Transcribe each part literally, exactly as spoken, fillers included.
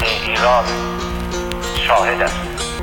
ایران شاهد است.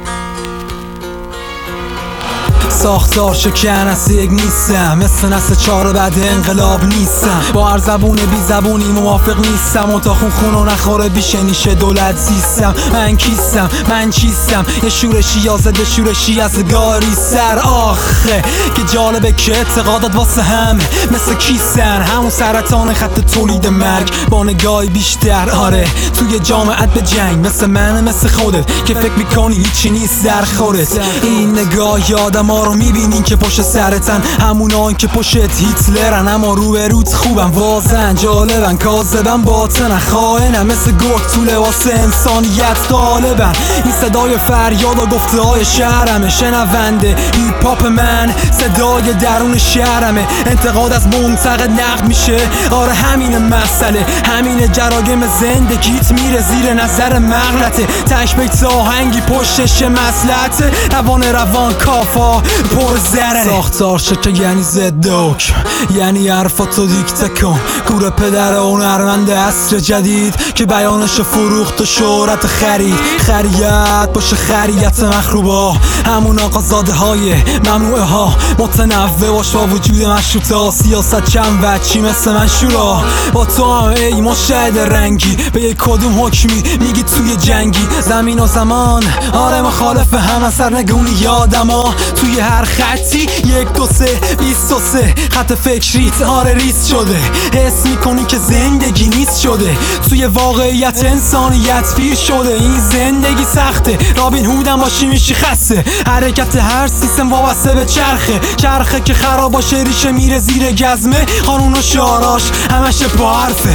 ساختار شکن از یک نیستم، مثل نسل چهار بعد انقلاب نیستم. با هر زبون بی زبونی موافق نیستم، و تا خون خونو نخوره بیشنیشه دولت سیستم. من کیستم؟ من چیستم؟ یه شورشی یا ضد شورشی از گاری سر آخه که جالبه که اعتقادات واسه همه مثل کیسن، همون سرطان خط تولید مرگ با نگاهی بیشتر. آره توی جامعت به جنگ مثل من مثل خودت که فکر میکنی هیچی نیست در خورت. این نگاه آدم ها رو میبینین که پشت سرتن، همونان که پشت هیتلرن اما رو به روت خوبن، واضحن جالبن کاذبن باطنن، خائنن مثل گرگ تو لباس انسانیت غالبن. این صدای فریاد و گفته های شهرمه، شنونده هیپ هاپ من صدای درون شهرمه. انتقاد از منتقد نقد میشه، آره همین مسئله، همین جرایم زندگیت میره زیر نظر مغلطه. تش بیت آهنگی پشتش مصلحته، روان روان کافا پر زره. ساختار شکل یعنی ضدک، یعنی حرفاتو دیکته کن. گور پدر هنرمند عصر جدید که بیانش فروخت و شهرت خرید. خریت باشه خریت مخروبا، همون آقازاده های ممنوعه ها. متنوع باش با وجود مشروطه، سیاست چند وچی مثل من شورا. با تو هم ای مشاهد رنگی به یک کدوم حکمی میگی توی جنگی. زمین و زمان آره مخالف هم اثر نگونی یادم ها. توی هر خطی یک دو سه بیست و سه خط فکریت آره ریز شده. حس میکنی که زندگی نیست شده، توی واقعیت انسانیت پیر شده. این زندگی سخته، رابین هودم باشی میشی خسته. حرکت هر سیستم وابسته به چرخه، چرخه که خراب باشه ریشه میره زیر گزمه. قانون و شعاراش همش با حرفه.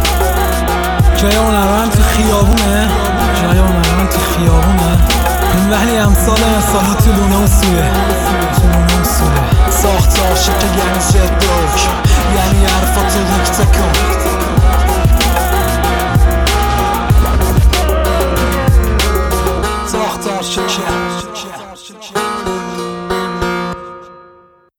جای هنرمند تو خیابونه، جای هنرمند تو خیابونه، ولی امثال مثالا تو لونه و سوره، تو لونه و سوره. ساختار شکل یعنی ضدک، یعنی حرفاتو دیکته کن.